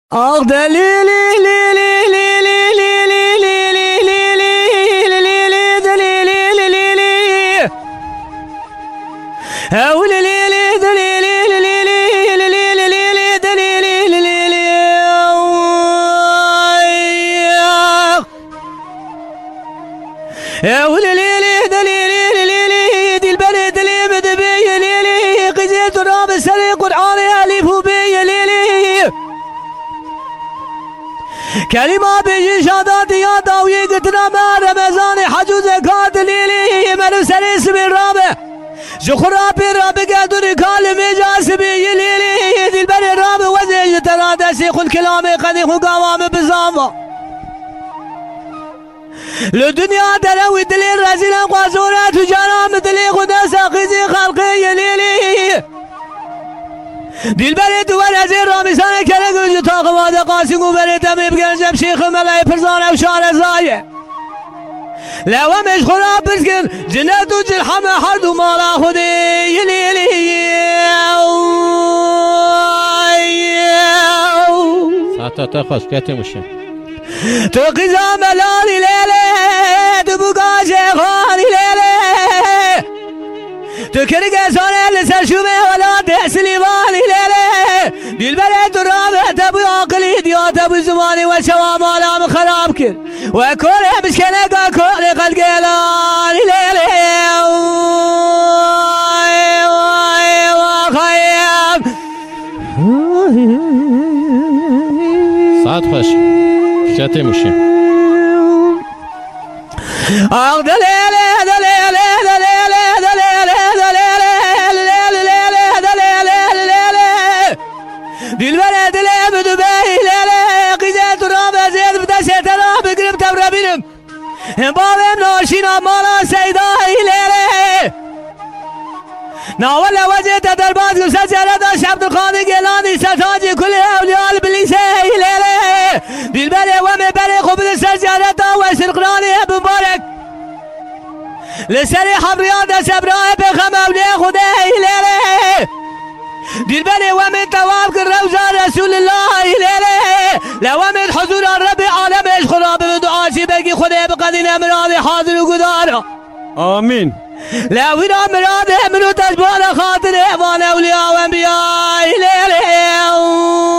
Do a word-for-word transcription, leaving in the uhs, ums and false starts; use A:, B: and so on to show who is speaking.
A: آخ دلیلی لیلی لیلی لیلی لیلی لیلی لیلی دلیلی لیلی او لیلی دلیلی لیلی لیلی دلیلی لیلی او لیلی دلیلی لیلی دل بلد دلی بدبي لیلی قزيت راب سري قرآن ألف وبي لیلی كلمة بيجي شادات يا داوي قتنا ما رمضان حج وزكاة ليلي منو سريس من رابع جخرا بي رابع قدر كالمي جاسبي ليلي دي البني رابع وزي ترى سيخ الكلام قديخ وقوام بزامة للدنيا دلوي دليل رزيلا قوازورات وجانا مثلي خدا ساقزي خلقي ليلي دل برید و نزیر رامیسان کنه گوزی تا قواده قاسم و برید دمی بگنجم شیخ ملای پرزانه و شارزایه لوامش خراب بزگن جنت و جلحم حرد و مالا خودی یلی یلی
B: ساعتا تا خوش کتی موشه
A: تو قیزا ملالی لیلی تو بگاش خانی لیلی تو کرگ سانه لسر شومه ولا تحسلی والی لیلی دل برد و رابع تبوی عقلی دیا تبوی زمانی و شوام آلام خراب کر و کوله مشکنه که کوله قلقلانی لیلی
B: ساعت خوش کتی موشه
A: آخ دلیلی دلیلی دلیلی دل برد دل بدو بی لیلی قیزت رام زید بده شیطان بگرم تبره بینم بابم ناشینا مالا سیدای لیلی ناول وجه تدرباز گفت سجره داشت عبدالخانی گلانی ستاجی کل اولیال بلیسه لیلی دل بره و می بره خوب سجره دا و سرقرانی مبارک لسری حبریات سبرای بخم اولیه خوده لیلی دل بره و من تواب کن روزا رسول الله لیلی لو من حضور رب عالمش خراب بدعاشی بگی خدا بقدین امراض حاضر و گدارا
B: آمین
A: لو اینا مراد منو تجبار خاطر احوان اولیاء و انبیاء لیلی